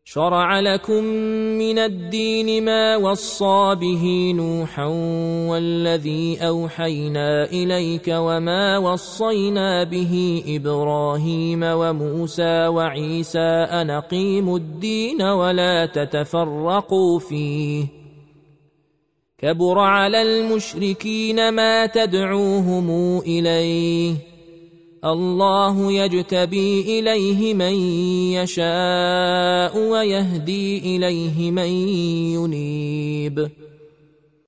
شرع لكم من الدين ما وصى به نوحا والذي أوحينا إليك وما وصينا به إبراهيم وموسى وعيسى أن أقيموا الدين ولا تتفرقوا فيه كبر على المشركين ما تدعوهم إليه الله يجتبي إليه من يشاء ويهدي إليه من ينيب